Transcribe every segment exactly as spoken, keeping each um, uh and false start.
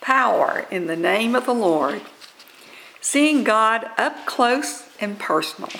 power in the name of the Lord. Seeing God up close and personal.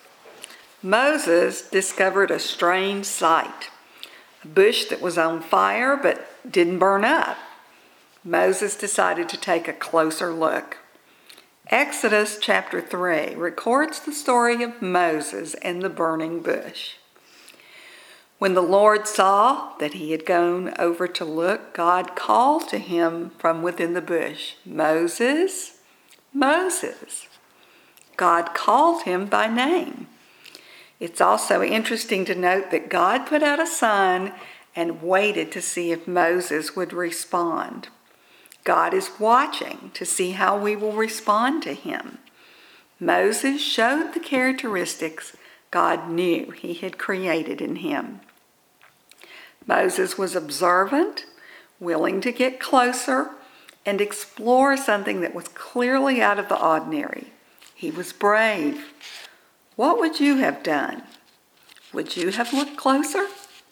Moses discovered a strange sight, a bush that was on fire but didn't burn up. Moses decided to take a closer look. Exodus chapter three records the story of Moses and the burning bush. When the Lord saw that he had gone over to look, God called to him from within the bush, "Moses, Moses." God called him by name. It's also interesting to note that God put out a sign and waited to see if Moses would respond. God is watching to see how we will respond to him. Moses showed the characteristics God knew he had created in him. Moses was observant, willing to get closer, and explore something that was clearly out of the ordinary. He was brave. What would you have done? Would you have looked closer?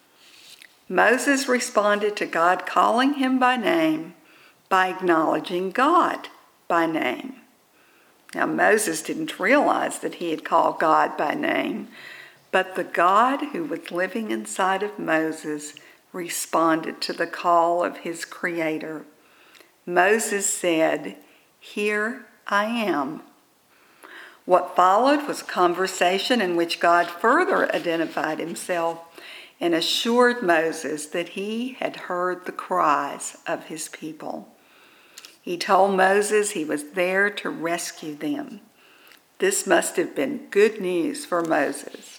Moses responded to God calling him by name by acknowledging God by name. Now, Moses didn't realize that he had called God by name, but the God who was living inside of Moses responded to the call of his Creator. Moses said, "Here I am." What followed was a conversation in which God further identified himself and assured Moses that he had heard the cries of his people. He told Moses he was there to rescue them. This must have been good news for Moses.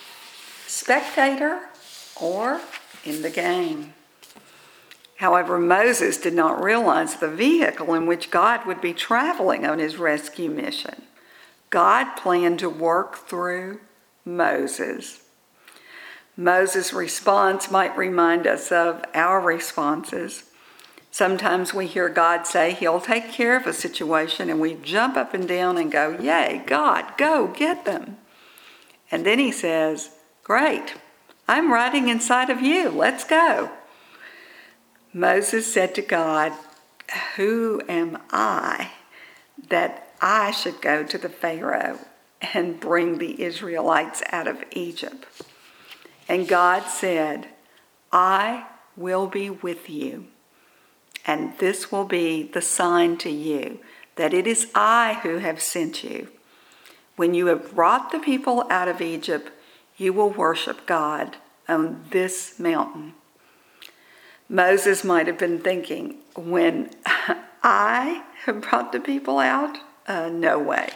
Spectator or in the game. However, Moses did not realize the vehicle in which God would be traveling on his rescue mission. God planned to work through Moses. Moses' response might remind us of our responses. Sometimes we hear God say he'll take care of a situation and we jump up and down and go, "Yay, God, go get them." And then he says, "Great, I'm riding inside of you, let's go." Moses said to God, "Who am I that I should go to the Pharaoh and bring the Israelites out of Egypt?" And God said, "I will be with you. And this will be the sign to you that it is I who have sent you. When you have brought the people out of Egypt, you will worship God on this mountain." Moses might have been thinking, when I have brought the people out? Uh, no way.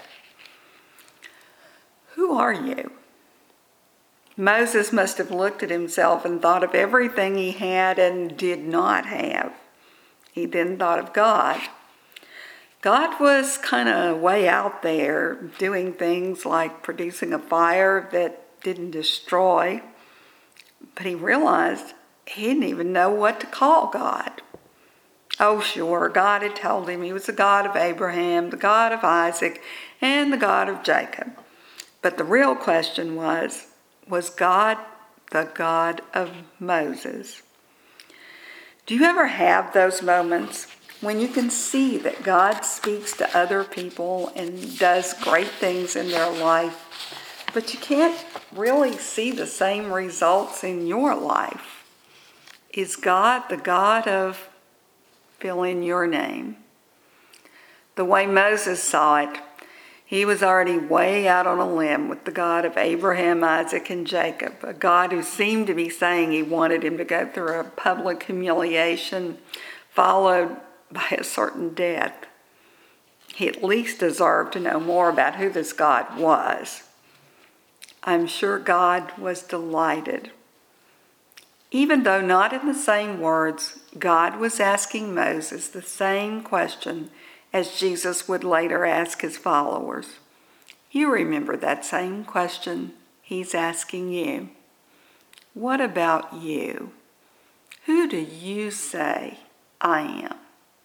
Who are you? Moses must have looked at himself and thought of everything he had and did not have. He then thought of God. God was kind of way out there doing things like producing a fire that didn't destroy, but he realized he didn't even know what to call God. Oh, sure, God had told him he was the God of Abraham, the God of Isaac, and the God of Jacob. But the real question was, was God the God of Moses? Do you ever have those moments when you can see that God speaks to other people and does great things in their life, but you can't really see the same results in your life? Is God the God of fill in your name? The way Moses saw it, he was already way out on a limb with the God of Abraham, Isaac, and Jacob, a God who seemed to be saying he wanted him to go through a public humiliation followed by a certain death. He at least deserved to know more about who this God was. I'm sure God was delighted. Even though not in the same words, God was asking Moses the same question as Jesus would later ask his followers. You remember that same question he's asking you. What about you? Who do you say I am?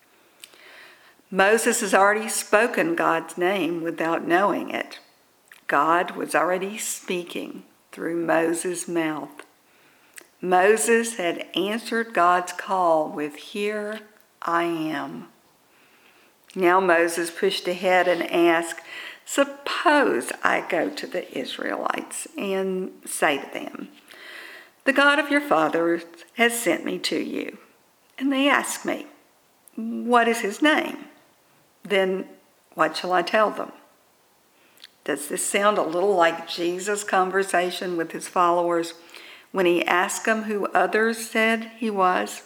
Moses has already spoken God's name without knowing it. God was already speaking through Moses' mouth. Moses had answered God's call with, "Here I am." Now Moses pushed ahead and asked, "Suppose I go to the Israelites and say to them, 'The God of your fathers has sent me to you.' And they ask me, 'What is his name?' Then what shall I tell them?" Does this sound a little like Jesus' conversation with his followers when he asked them who others said he was?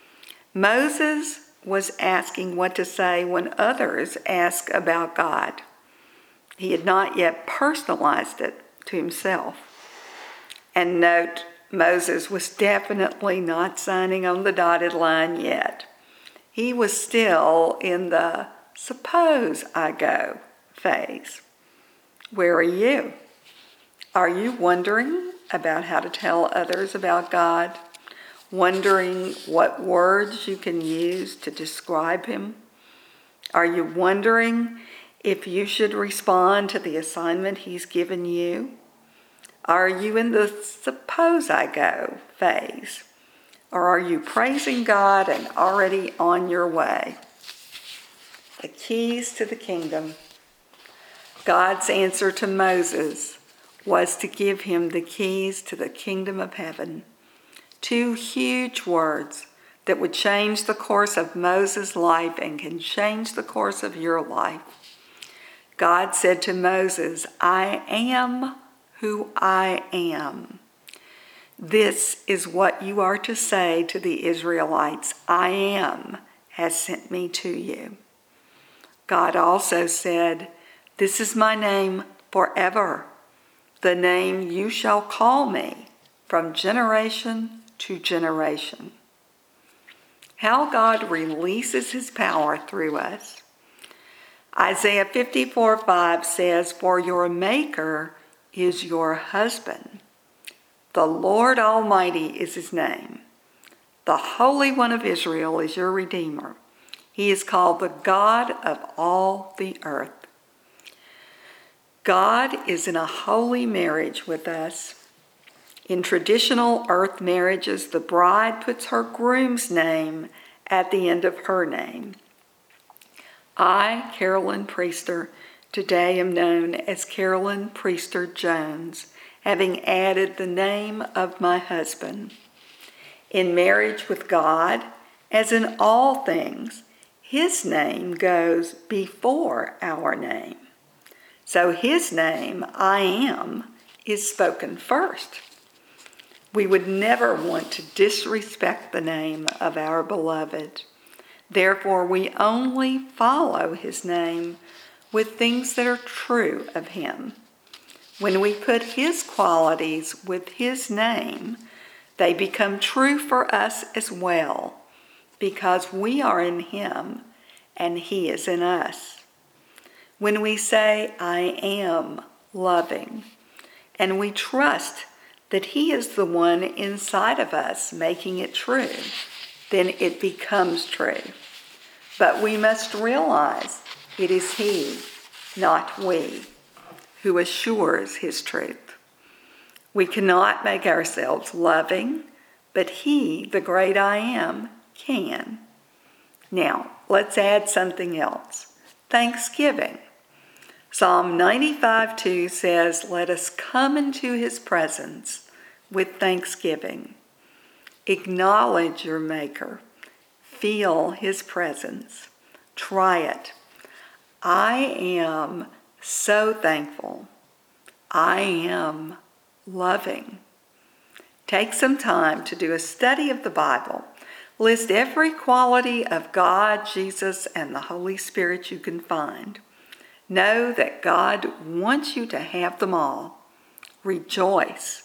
Moses was asking what to say when others asked about God. He had not yet personalized it to himself. And note, Moses was definitely not signing on the dotted line yet. He was still in the "suppose I go" phase. Where are you? Are you wondering about how to tell others about God? Wondering what words you can use to describe him? Are you wondering if you should respond to the assignment he's given you? Are you in the "suppose I go" phase? Or are you praising God and already on your way? The keys to the kingdom. God's answer to Moses was to give him the keys to the kingdom of heaven. Two huge words that would change the course of Moses' life and can change the course of your life. God said to Moses, "I am who I am." This is what you are to say to the Israelites. "I am has sent me to you." God also said, "This is my name forever, the name you shall call me from generation to generation." How God releases his power through us. Isaiah fifty-four five says, "For your Maker is your husband. The Lord Almighty is his name. The Holy One of Israel is your Redeemer. He is called the God of all the earth." God is in a holy marriage with us. In traditional earth marriages, the bride puts her groom's name at the end of her name. I, Carolyn Priester, today am known as Carolyn Priester Jones, having added the name of my husband. In marriage with God, as in all things, his name goes before our name. So his name, I am, is spoken first. We would never want to disrespect the name of our beloved. Therefore, we only follow his name with things that are true of him. When we put his qualities with his name, they become true for us as well, because we are in him and he is in us. When we say, "I am loving," and we trust that he is the one inside of us making it true, then it becomes true. But we must realize it is he, not we, who assures his truth. We cannot make ourselves loving, but he, the great I am, can. Now, let's add something else. Thanksgiving. Psalm ninety-five two says, "Let us come into his presence with thanksgiving." Acknowledge your Maker. Feel his presence. Try it. I am so thankful. I am loving. Take some time to do a study of the Bible. List every quality of God, Jesus, and the Holy Spirit you can find. Know that God wants you to have them all. Rejoice.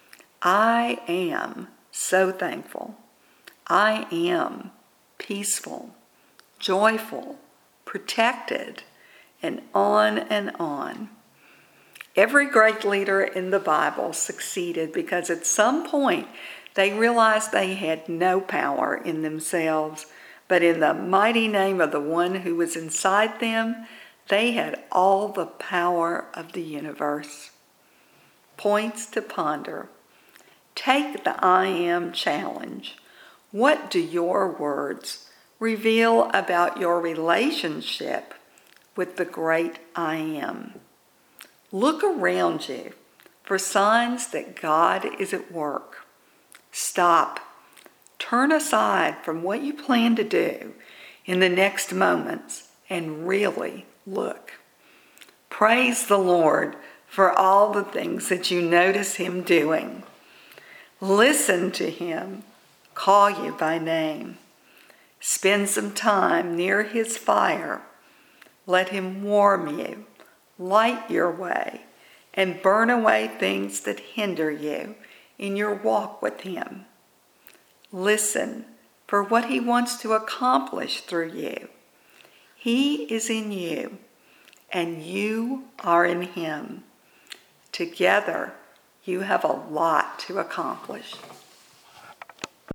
I am so thankful. I am peaceful, joyful, protected, and on and on. Every great leader in the Bible succeeded because at some point they realized they had no power in themselves, but in the mighty name of the one who was inside them, they had all the power of the universe. Points to ponder. Take the I Am challenge. What do your words reveal about your relationship with the great I Am. Look around you for signs that God is at work. Stop. Turn aside from what you plan to do in the next moments and really look. Praise the Lord for all the things that you notice Him doing. Listen to Him call you by name. Spend some time near His fire. Let Him warm you, light your way, and burn away things that hinder you in your walk with Him. Listen for what He wants to accomplish through you. He is in you, and you are in Him. Together, you have a lot to accomplish.